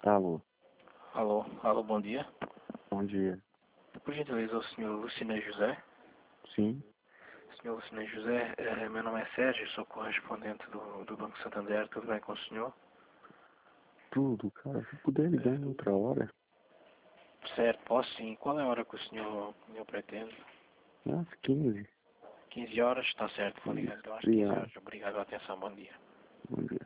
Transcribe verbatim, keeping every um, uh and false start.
Alô, Alô, alô, bom dia. bom dia. Por gentileza, o senhor Lucinei José? Sim, Senhor Lucinei José, eh, meu nome é Sérgio, sou correspondente do, do Banco Santander, tudo bem com o senhor? tudo, cara. Se puder ligar em outra hora, Certo, posso sim. Qual é a hora que o senhor, o senhor pretende? às quinze. quinze horas? Está certo, vou ligar Isso, então às quinze obrigado. horas. Obrigado pela atenção, bom dia. Bom dia.